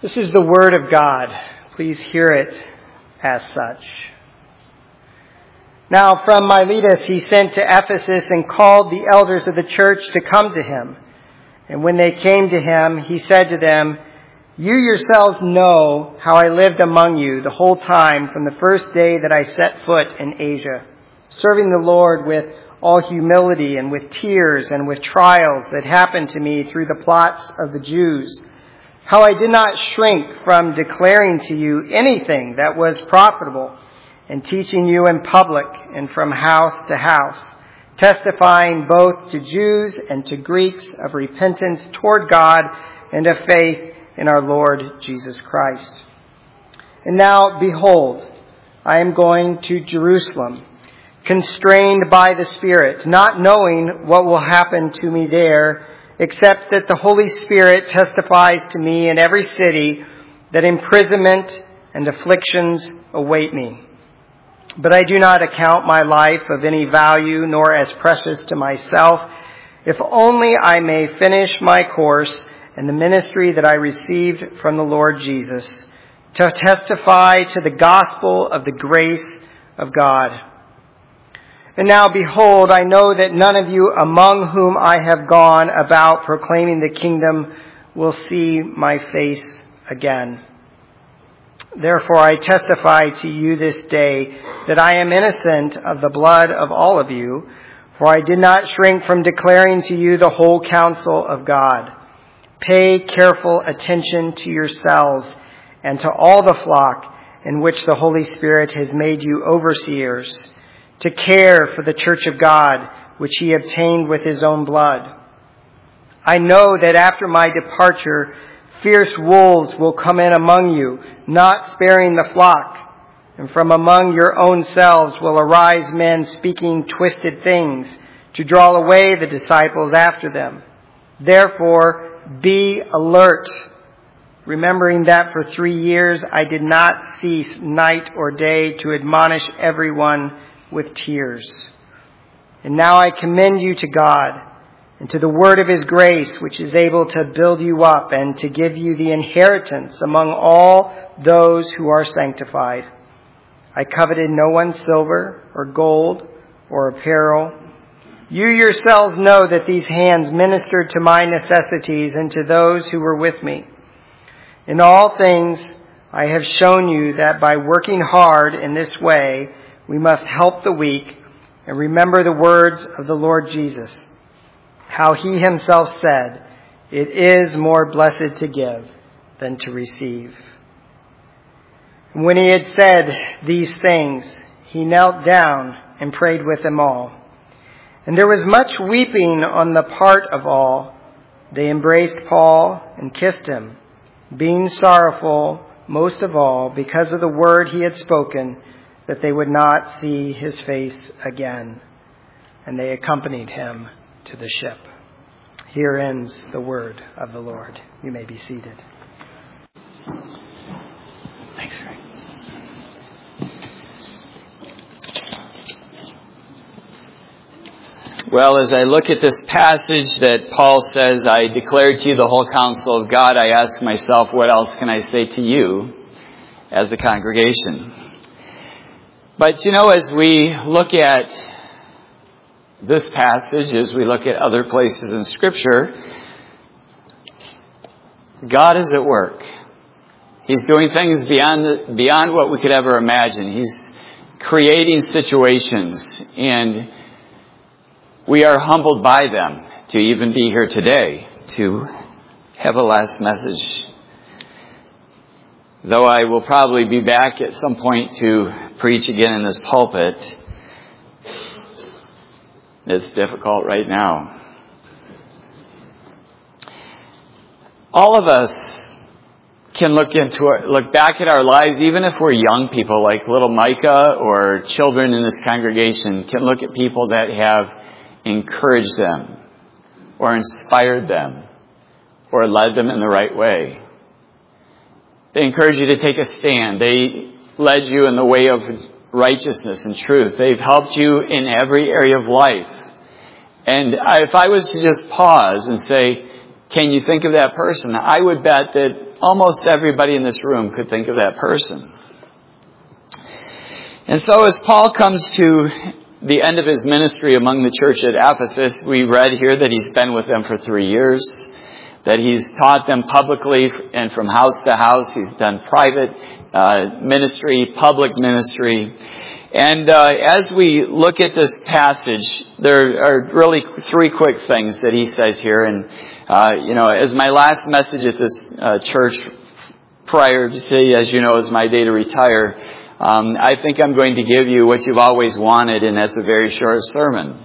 This is the word of God. Please hear it as such. Now from Miletus he sent to Ephesus and called the elders of the church to come to him. And when they came to him, he said to them, "You yourselves know how I lived among you the whole time from the first day that I set foot in Asia, serving the Lord with all humility and with tears and with trials that happened to me through the plots of the Jews. How I did not shrink from declaring to you anything that was profitable and teaching you in public and from house to house, testifying both to Jews and to Greeks of repentance toward God and of faith in our Lord Jesus Christ. And now, behold, I am going to Jerusalem, constrained by the Spirit, not knowing what will happen to me there, except that the Holy Spirit testifies to me in every city that imprisonment and afflictions await me. But I do not account my life of any value, nor as precious to myself, if only I may finish my course and the ministry that I received from the Lord Jesus, to testify to the gospel of the grace of God. And now, behold, I know that none of you among whom I have gone about proclaiming the kingdom will see my face again. Therefore, I testify to you this day that I am innocent of the blood of all of you, for I did not shrink from declaring to you the whole counsel of God. Pay careful attention to yourselves and to all the flock in which the Holy Spirit has made you overseers, to care for the church of God, which he obtained with his own blood. I know that after my departure, fierce wolves will come in among you, not sparing the flock. And from among your own selves will arise men speaking twisted things to draw away the disciples after them. Therefore, be alert, remembering that for 3 years I did not cease night or day to admonish everyone with tears. And now I commend you to God and to the word of his grace, which is able to build you up and to give you the inheritance among all those who are sanctified. I coveted no one's silver or gold or apparel. You yourselves know that these hands ministered to my necessities and to those who were with me. In all things, I have shown you that by working hard in this way, we must help the weak and remember the words of the Lord Jesus, how he himself said, "It is more blessed to give than to receive." And when he had said these things, he knelt down and prayed with them all. And there was much weeping on the part of all. They embraced Paul and kissed him, being sorrowful most of all because of the word he had spoken, that they would not see his face again. And they accompanied him to the ship. Here ends the word of the Lord. You may be seated. Thanks, Greg. Well, as I look at this passage that Paul says, I declare to you the whole counsel of God, I ask myself, what else can I say to you as a congregation? But, as we look at this passage, as we look at other places in Scripture, God is at work. He's doing things beyond what we could ever imagine. He's creating situations, and we are humbled by them to even be here today, to have a last message. Though I will probably be back at some point to preach again in this pulpit, it's difficult right now. All of us can look back at our lives, even if we're young people like little Micah or children in this congregation, can look at people that have encouraged them or inspired them or led them in the right way. They encourage you to take a stand. They led you in the way of righteousness and truth. They've helped you in every area of life. And if I was to just pause and say, can you think of that person? I would bet that almost everybody in this room could think of that person. And so as Paul comes to the end of his ministry among the church at Ephesus, we read here that he's been with them for 3 years, that he's taught them publicly and from house to house. He's done private ministry, public ministry. And as we look at this passage, there are really 3 quick things that he says here. And, as my last message at this church prior to today, as you know, is my day to retire, I think I'm going to give you what you've always wanted, and that's a very short sermon.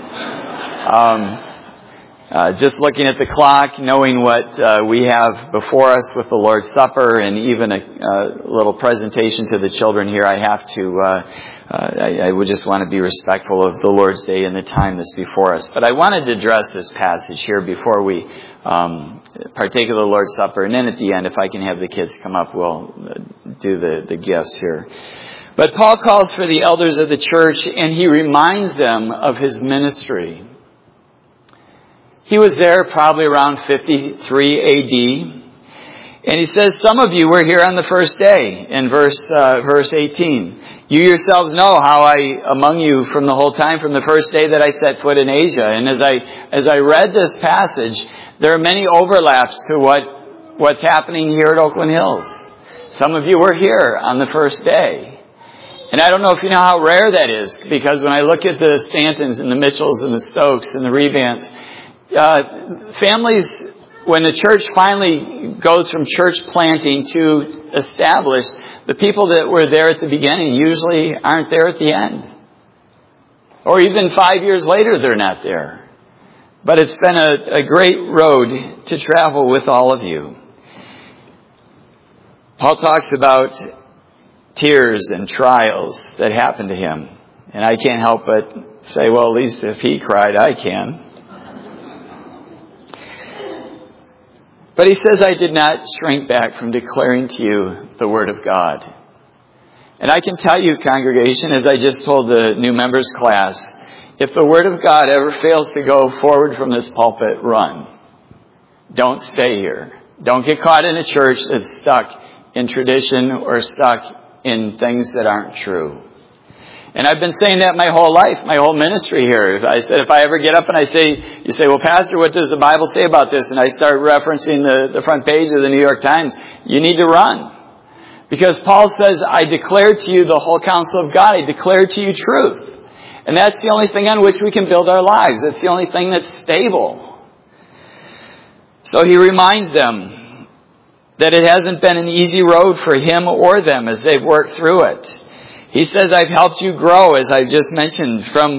Just looking at the clock, knowing what we have before us with the Lord's Supper, and even a little presentation to the children here, I have to, I would just want to be respectful of the Lord's Day and the time that's before us. But I wanted to address this passage here before we partake of the Lord's Supper, and then at the end, if I can have the kids come up, we'll do the gifts here. But Paul calls for the elders of the church, and he reminds them of his ministry. He was there probably around 53 AD. And he says, some of you were here on the first day in verse 18. You yourselves know how I among you from the whole time, from the first day that I set foot in Asia. And as I read this passage, there are many overlaps to what's happening here at Oakland Hills. Some of you were here on the first day. And I don't know if you know how rare that is, because when I look at the Stantons and the Mitchells and the Stokes and the Revants, families, when the church finally goes from church planting to established, the people that were there at the beginning usually aren't there at the end. Or even 5 years later, they're not there. But it's been a great road to travel with all of you. Paul talks about tears and trials that happened to him. And I can't help but say, well, at least if he cried, I can. But he says, I did not shrink back from declaring to you the Word of God. And I can tell you, congregation, as I just told the new members class, if the Word of God ever fails to go forward from this pulpit, run. Don't stay here. Don't get caught in a church that's stuck in tradition or stuck in things that aren't true. And I've been saying that my whole life, my whole ministry here. I said, if I ever get up and you say, well, Pastor, what does the Bible say about this? And I start referencing the front page of the New York Times, you need to run. Because Paul says, I declare to you the whole counsel of God. I declare to you truth. And that's the only thing on which we can build our lives. That's the only thing that's stable. So he reminds them that it hasn't been an easy road for him or them as they've worked through it. He says, I've helped you grow, as I just mentioned,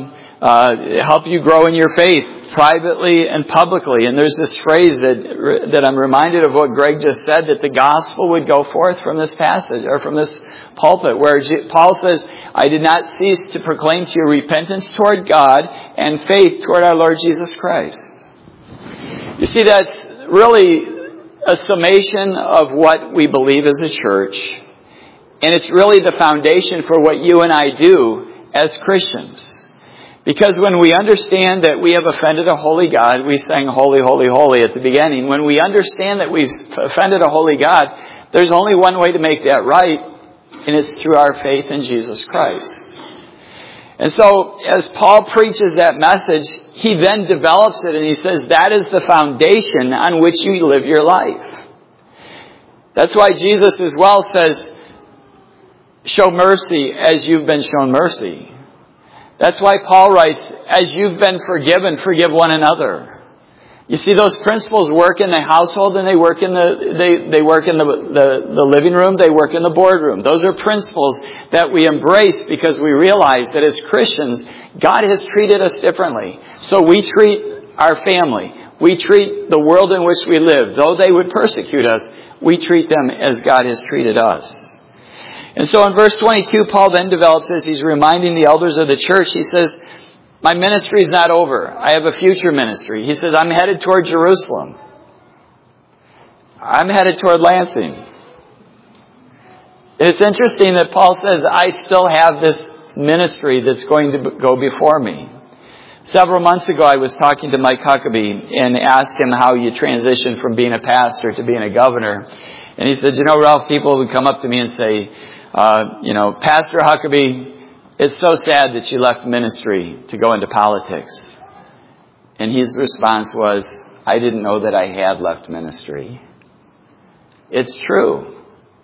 help you grow in your faith, privately and publicly. And there's this phrase that I'm reminded of what Greg just said, that the gospel would go forth from this passage, or from this pulpit, where Paul says, I did not cease to proclaim to you repentance toward God and faith toward our Lord Jesus Christ. You see, that's really a summation of what we believe as a church. And it's really the foundation for what you and I do as Christians. Because when we understand that we have offended a holy God, we sang holy, holy, holy at the beginning. When we understand that we've offended a holy God, there's only one way to make that right, and it's through our faith in Jesus Christ. And so, as Paul preaches that message, he then develops it, and he says that is the foundation on which you live your life. That's why Jesus as well says, show mercy as you've been shown mercy. That's why Paul writes, as you've been forgiven, forgive one another. You see, those principles work in the household, and they work in the living room, they work in the boardroom. Those are principles that we embrace because we realize that as Christians, God has treated us differently. So we treat our family, we treat the world in which we live, though they would persecute us, we treat them as God has treated us. And so in verse 22, Paul then develops as he's reminding the elders of the church, he says, my ministry is not over. I have a future ministry. He says, I'm headed toward Jerusalem. I'm headed toward Lansing. And it's interesting that Paul says, I still have this ministry that's going to go before me. Several months ago, I was talking to Mike Huckabee and asked him how you transition from being a pastor to being a governor. And he said, Ralph, people would come up to me and say, Pastor Huckabee, it's so sad that you left ministry to go into politics. And his response was, I didn't know that I had left ministry. It's true.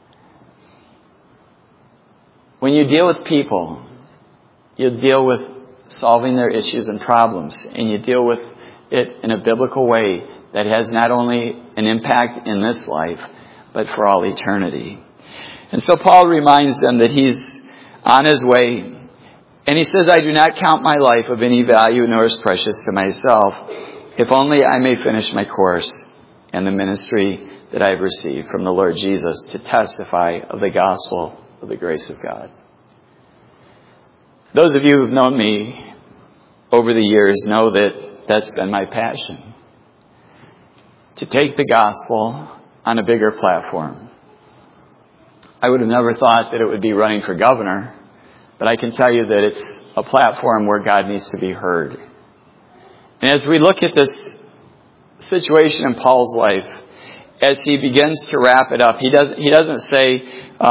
When you deal with people, you deal with solving their issues and problems, and you deal with it in a biblical way that has not only an impact in this life, but for all eternity. And so Paul reminds them that he's on his way. And he says, I do not count my life of any value nor as precious to myself, if only I may finish my course and the ministry that I have received from the Lord Jesus to testify of the gospel of the grace of God. Those of you who've known me over the years know that that's been my passion. To take the gospel on a bigger platform. I would have never thought that it would be running for governor, but I can tell you that it's a platform where God needs to be heard. And as we look at this situation in Paul's life, as he begins to wrap it up, he doesn't say,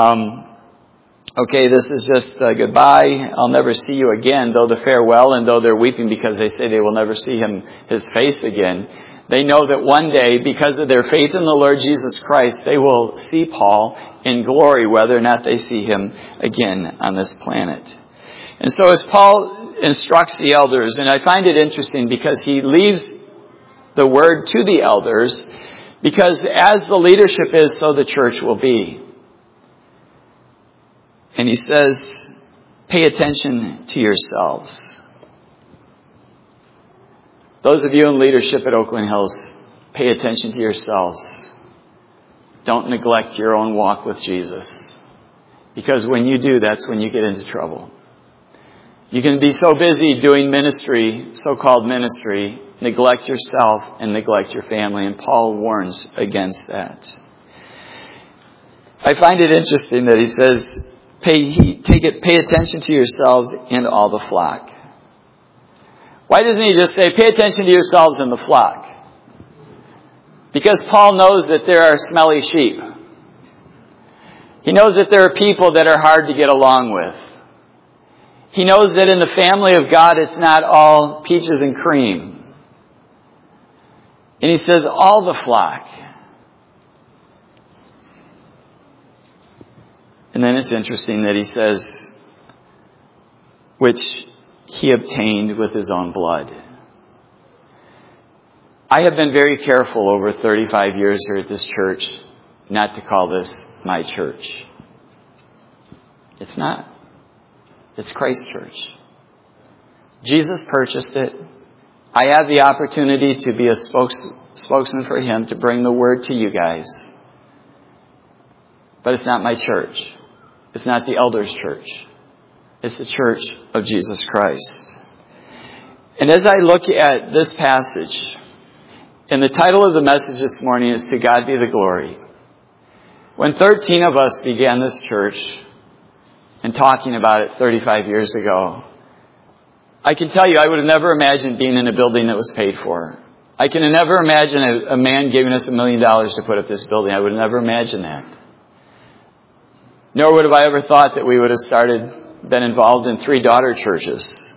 okay, this is just goodbye, I'll never see you again, though the farewell, and though they're weeping because they say they will never see his face again. They know that one day, because of their faith in the Lord Jesus Christ, they will see Paul in glory, whether or not they see him again on this planet. And so as Paul instructs the elders, and I find it interesting because he leaves the word to the elders, because as the leadership is, so the church will be. And he says, pay attention to yourselves. Those of you in leadership at Oakland Hills, pay attention to yourselves. Don't neglect your own walk with Jesus. Because when you do, that's when you get into trouble. You can be so busy doing ministry, so-called ministry, neglect yourself and neglect your family. And Paul warns against that. I find it interesting that he says, pay attention to yourselves and all the flock. Why doesn't he just say, pay attention to yourselves and the flock? Because Paul knows that there are smelly sheep. He knows that there are people that are hard to get along with. He knows that in the family of God, it's not all peaches and cream. And he says, all the flock. And then it's interesting that he says, which he obtained with his own blood. I have been very careful over 35 years here at this church not to call this my church. It's not. It's Christ's church. Jesus purchased it. I have the opportunity to be a spokesman for him to bring the word to you guys. But it's not my church. It's not the elders' church. It's the church of Jesus Christ. And as I look at this passage, and the title of the message this morning is To God Be the Glory. When 13 of us began this church and talking about it 35 years ago, I can tell you I would have never imagined being in a building that was paid for. I can never imagine a man giving us $1 million to put up this building. I would have never imagined that. Nor would have I ever thought that we would have been involved in 3 daughter churches.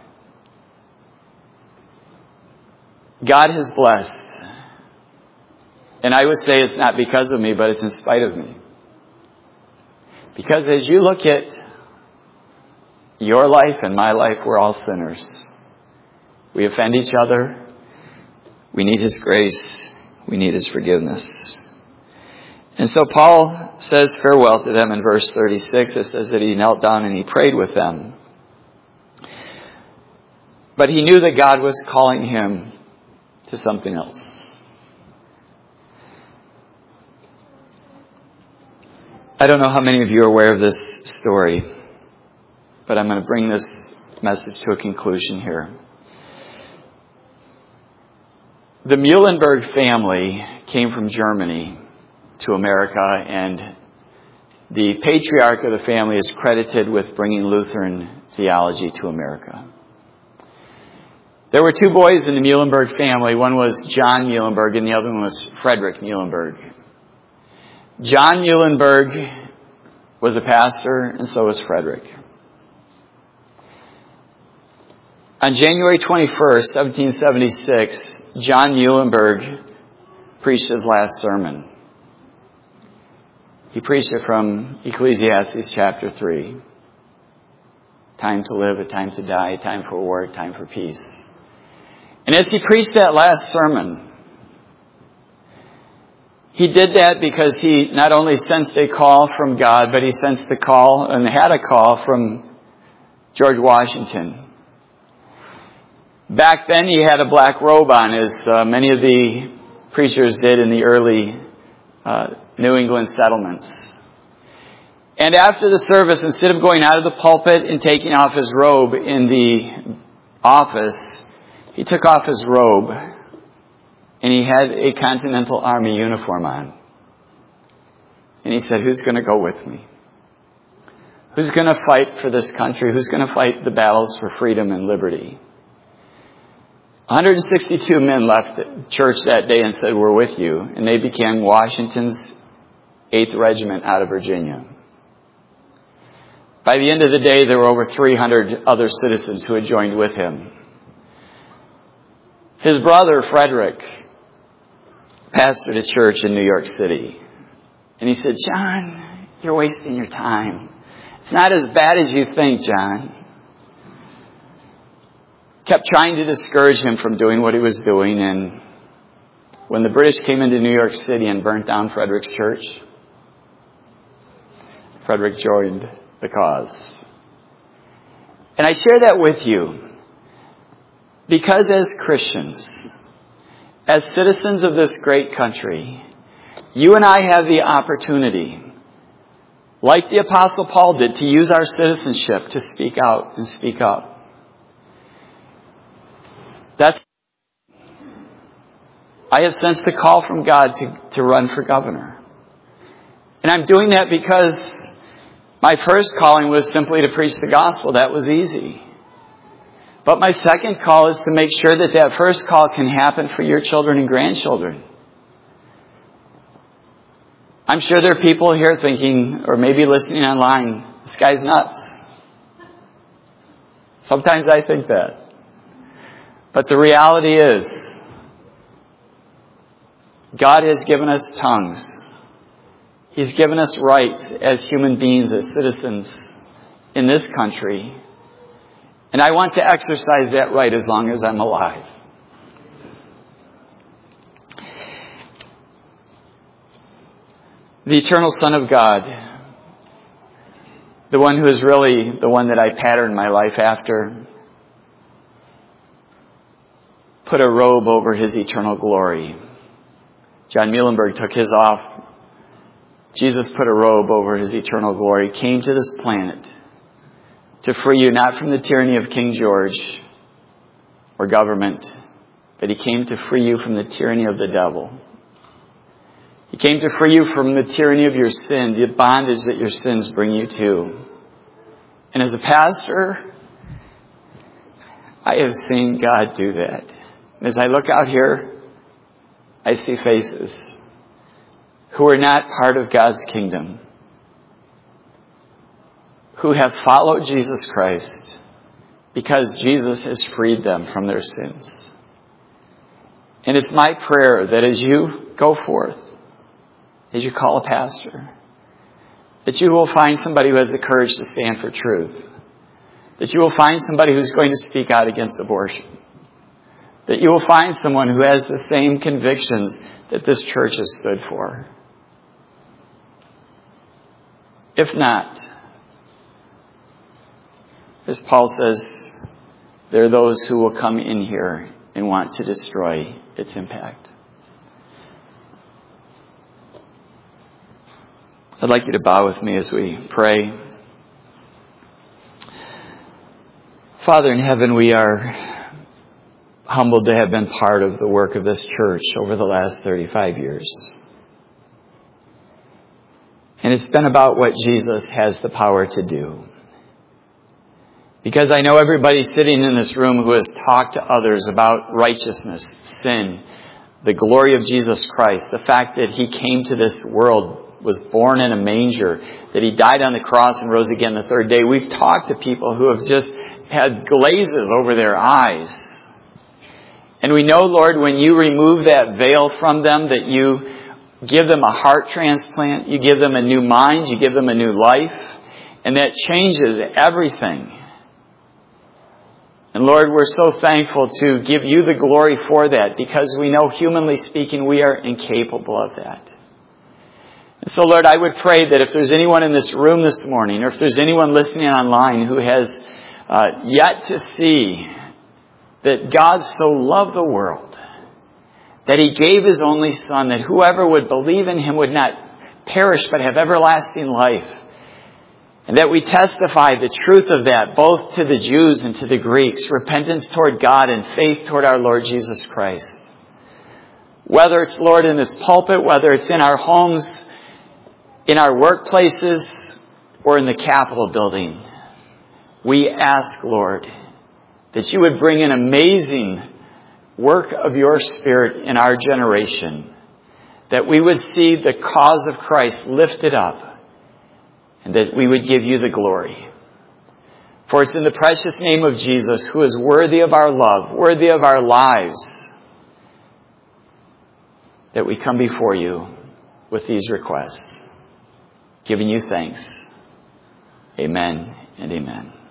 God has blessed. And I would say it's not because of me, but it's in spite of me. Because as you look at your life and my life, we're all sinners. We offend each other. We need his grace. We need his forgiveness. And so Paul says farewell to them in verse 36. It says that he knelt down and he prayed with them. But he knew that God was calling him to something else. I don't know how many of you are aware of this story, but I'm going to bring this message to a conclusion here. The Muhlenberg family came from Germany to America, and the patriarch of the family is credited with bringing Lutheran theology to America. There were 2 boys in the Muhlenberg family. One was John Muhlenberg and the other one was Frederick Muhlenberg. John Muhlenberg was a pastor, and so was Frederick. On January 21st, 1776, John Muhlenberg preached his last sermon. He preached it from Ecclesiastes chapter 3. Time to live, a time to die, a time for war, a time for peace. And as he preached that last sermon, he did that because he not only sensed a call from God, but he sensed the call and had a call from George Washington. Back then he had a black robe on, as many of the preachers did in the early New England settlements. And after the service, instead of going out of the pulpit and taking off his robe in the office, he took off his robe and he had a Continental Army uniform on. And he said, "Who's going to go with me? Who's going to fight for this country? Who's going to fight the battles for freedom and liberty?" 162 men left the church that day and said, "We're with you." And they became Washington's 8th Regiment out of Virginia. By the end of the day, there were over 300 other citizens who had joined with him. His brother, Frederick, pastored a church in New York City. And he said, "John, you're wasting your time. It's not as bad as you think, John." Kept trying to discourage him from doing what he was doing. And when the British came into New York City and burnt down Frederick's church, Frederick joined the cause. And I share that with you because as Christians, as citizens of this great country, you and I have the opportunity, like the Apostle Paul did, to use our citizenship to speak out and speak up. I have sensed the call from God to run for governor. And I'm doing that because my first calling was simply to preach the gospel. That was easy. But my second call is to make sure that that first call can happen for your children and grandchildren. I'm sure there are people here thinking, or maybe listening online, "This guy's nuts." Sometimes I think that. But the reality is, God has given us tongues. He's given us rights as human beings, as citizens in this country. And I want to exercise that right as long as I'm alive. The eternal Son of God, the one who is really the one that I patterned my life after, put a robe over his eternal glory. John Muhlenberg took his off. Jesus put a robe over his eternal glory, came to this planet to free you not from the tyranny of King George or government, but he came to free you from the tyranny of the devil. He came to free you from the tyranny of your sin, the bondage that your sins bring you to. And as a pastor, I have seen God do that. And as I look out here, I see faces who are not part of God's kingdom, who have followed Jesus Christ because Jesus has freed them from their sins. And it's my prayer that as you go forth, as you call a pastor, that you will find somebody who has the courage to stand for truth, that you will find somebody who's going to speak out against abortion, that you will find someone who has the same convictions that this church has stood for. If not, as Paul says, there are those who will come in here and want to destroy its impact. I'd like you to bow with me as we pray. Father in heaven, we are humbled to have been part of the work of this church over the last 35 years. And it's been about what Jesus has the power to do. Because I know everybody sitting in this room who has talked to others about righteousness, sin, the glory of Jesus Christ, the fact that he came to this world was born in a manger, that he died on the cross and rose again the third day. We've talked to people who have just had glazes over their eyes. And we know, Lord, when you remove that veil from them, that you give them a heart transplant, you give them a new mind, you give them a new life, and that changes everything. And Lord, we're so thankful to give you the glory for that, because we know, humanly speaking, we are incapable of that. And so, Lord, I would pray that if there's anyone in this room this morning, or if there's anyone listening online who has yet to see that God so loved the world, that he gave his only Son, that whoever would believe in him would not perish but have everlasting life. And that we testify the truth of that, both to the Jews and to the Greeks, repentance toward God and faith toward our Lord Jesus Christ. Whether it's, Lord, in this pulpit, whether it's in our homes, in our workplaces, or in the Capitol building, we ask, Lord, that you would bring an amazing work of your Spirit in our generation, that we would see the cause of Christ lifted up, and that we would give you the glory. For it's in the precious name of Jesus, who is worthy of our love, worthy of our lives, that we come before you with these requests, giving you thanks. Amen and amen.